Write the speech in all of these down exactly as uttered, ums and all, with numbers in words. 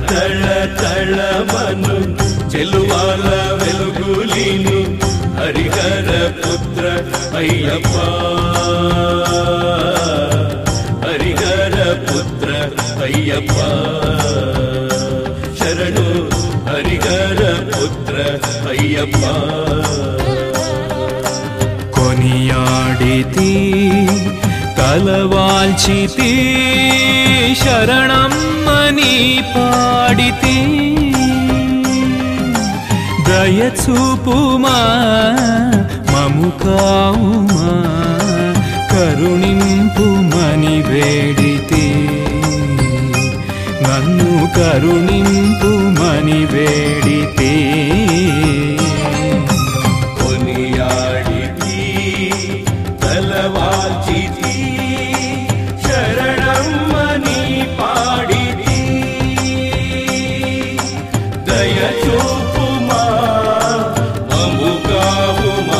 తళ తళమను చెలువాల వెలుగులీను హరిహర పుత్ర అయ్యప్ప హరిహర పుత్ర అయ్యప్ప శరణు హరిహర పుత్ర అయ్యప్ప కొనియాడితి తలవాల్చితి శరణమ్మని పాడితి దయచూపుమా మము కావుమా కరుణింపుమని వేడితి నన్ను కరుణింపుమని వేడితి కొనియాడితి తలవాల్చితి శరణమ్మని పాడితి దయచూపుమా మము కావుమా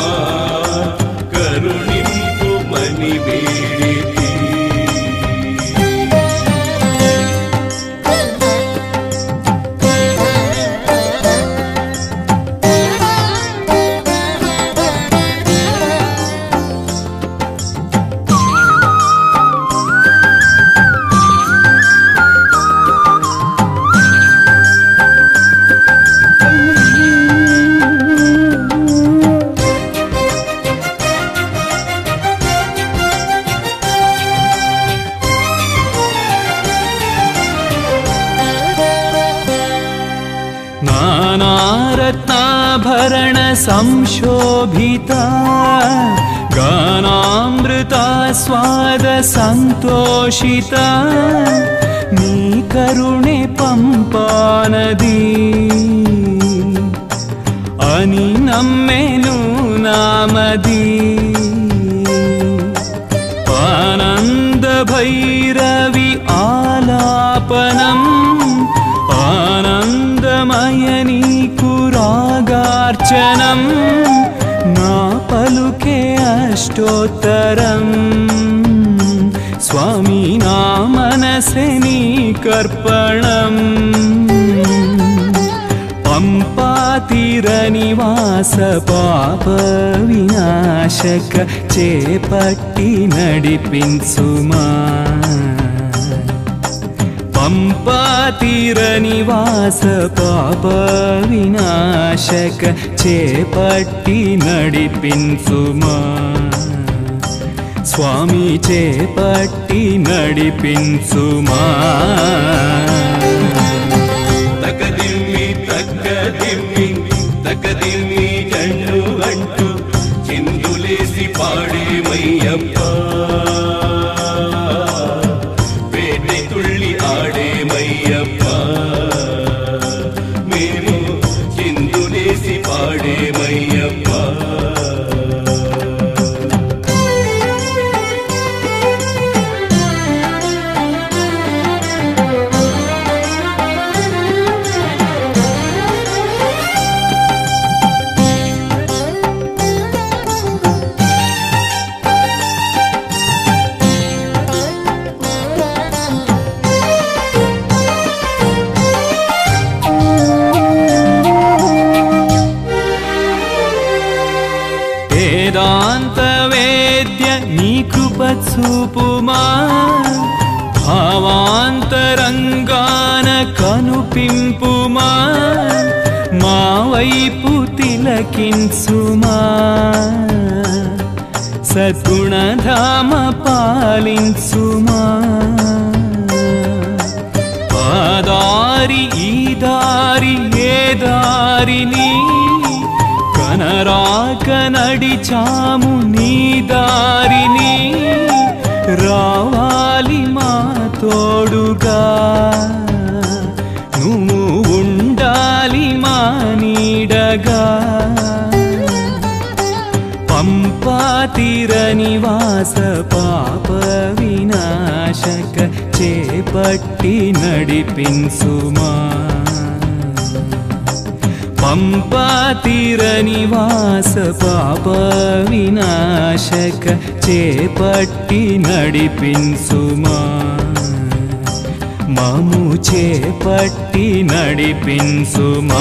కరుణింపుమని వేడితి नानारत्नाभरण संशोभिता गानामृता स्वाद संतोषिता नी करुणे पंपानदी अनि नम्मेनु नामदी आनंद भैरवी आलापनम आनंदमयनी कुरागार्चनम ना पलुके अष्टोत्तरम स्वामी ना मनसे नी कर्पणम पंपातीरनिवास पाप विनाशक चेपट्टी नडिपिंसुमा पंपातीरनिवास पाप विनाशक चेपट्टी नडिपिंसुमा स्वामी चेपट्टी नडिपिंसुमा तकदिम्मी तकदिम्मी तकदिम्मी जन्नु अंटू चिंदुलेसी पाडे मय्यप्प पेटे तुल्ली आडे मय्यप्प मेरू चिंदुलेसी पाडे मय्यप्प वेदांत वेद्य नी कृपचूपुमा भावांतरंगान कनुपिंपुमा मा वैपु तिलकिंसुमा सद्गुणधाम पालिंसुमा आदारी ई दारी ए दारिनी కనరాక నడిచాము నీ దారిని రావాలి మా తోడుగా నువ్వు ఉండాలి మా నీడగా పంపాతీరనివాస పాప వినాశక చేపట్టి నడిపించుమా పంపాతీరనివాస పాప వినాశక చేపట్టి నడిపించుమా మము చేపట్టి నడిపించుమా.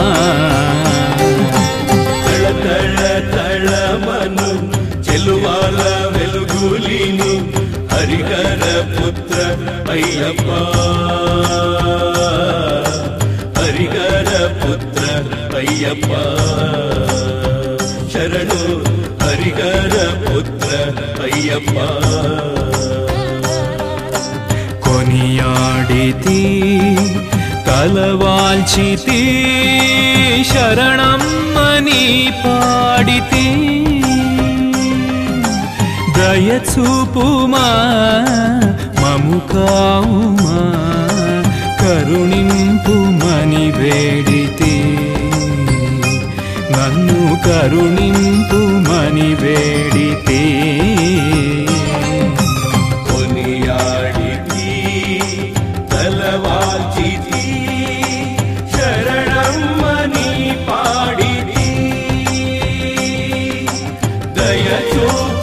తళ తళ తళమను చెలువాల వెలుగులిను హరిహర పుత్ర అయ్యప్ప, హరిహర పుత్ర అయ్యప్ప శరణు, హరిహర పుత్ర అయ్యప్ప. కొనియాడితి తలవాల్చితి శరణమ్మని పాడితి, దయచూపుమా మము కావుమా కరుణింపుమని వేడితి, నన్ను కరుణింపుమని వేడితి. కొనియాడితి తలవాల్చితి శరణమ్మని పాడితి, దయచూపు